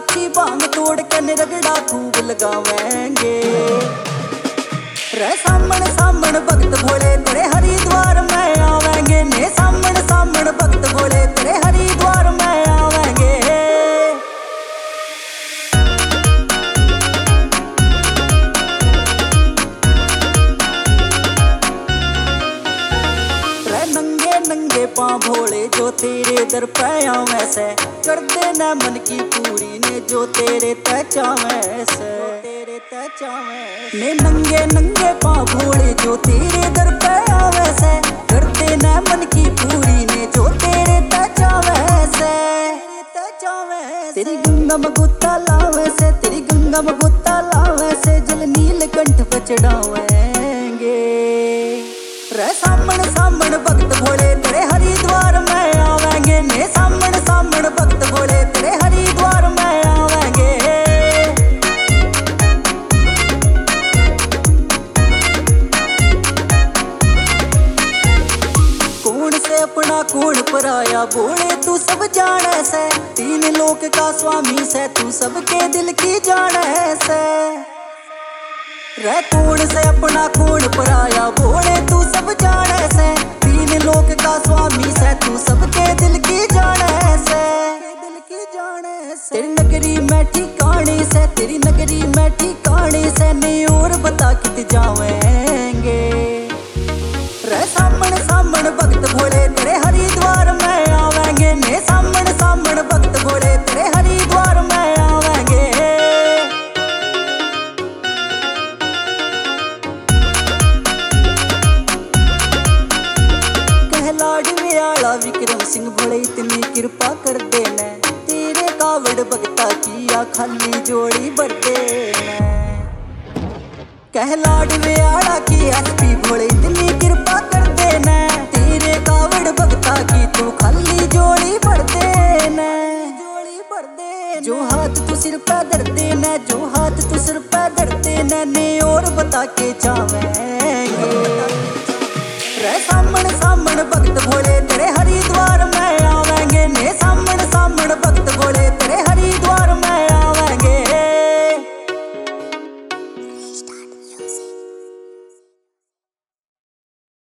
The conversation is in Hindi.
काठी बांग तोड़ के निरगड़ा खूब लगावेंगे। रे सामण सामण भक्त भोले तेरे हरिद्वार में आवेंगे ने, सामण सामण भक्त भोले तेरे हरिद्वार में आवेंगे। रे नंगे नंगे पाँव भोले जो तेरे दर पे आवे से, कर देना मन की पूरी ने जो तेरे ते चावे से, तेरे ते चावे ने। नंगे नंगे पाँव भोले जो तेरे दर पे आवे से, कर देना मन की पूरी ने जो तेरे ते चावे से, ते चावे। तेरी गंगा में गोता लावे से, तेरी गंगा में गोता लावे से, जल नीलकंठ पे चढ़ावेंगे। रे सामण सामण भक्त भोले तेरे हरिद्वार में आवेंगे ने, सामण सामण भक्त भोले तेरे हरिद्वार में आवेंगे। कौन से अपना कौन पराया बोले तू सब जाने से, तीन लोक का स्वामी से तू सबके दिल की जाने से। रे कौन से अपना कौन पराया बोले तू सब जाने से, तीन लोक का स्वामी से तू सबके दिल की जाने से, दिल की जाने से। तेरी नगरी में ठिकाने से, तेरी नगरी में ठिकाने से, नहीं और बता कित जावेंगे। रे सामण सामण भक्त भोले तेरे हरिद्वार में आवेंगे ने, सामण सामण भक्त भोले तेरे हरिद्वार में आवेंगे। लाडवे आला विक्रम सिंह भोले इतनी कृपा कर देना, तेरे कावड़ भगता किया खाली जोड़ी भर देना। कह लाडवे आला की एसपी भोले इतनी कृपा कर देना, तेरे कावड़ भगता की तू खाली जोड़ी भर देना, जोड़ी भर देना। जो हाथ तू सिर पे धर देना, जो हाथ तू सिर पे धर देना, ने और बता के चावे